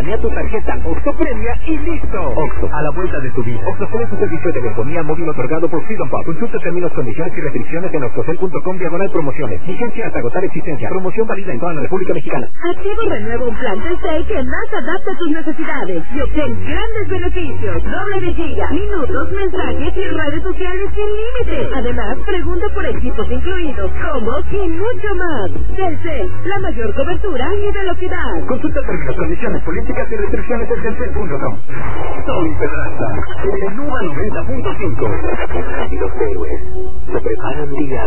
escanea tu tarjeta Oxxo Premia y listo. Oxxo, a la vuelta de tu vida. Oxxo tiene su servicio de telefonía móvil otorgado por Freedom Pop. Consulta términos, condiciones y restricciones en oxxocel.com/promociones. Vigencia hasta agotar existencia. Promoción válida en toda la República Mexicana. Activo renueva un plan Telcel que más adapta a tus necesidades y obtén grandes beneficios. Doble de giga, minutos, mensajes y redes sociales sin límite. Además, pregunta por equipos incluidos, combos y mucho más. Telcel, la mayor cobertura y velocidad. Consulta términos, condiciones, políticas y restricciones en telcel.com. Tony Pedraza, en el NUA 90.5. Y los héroes se preparan día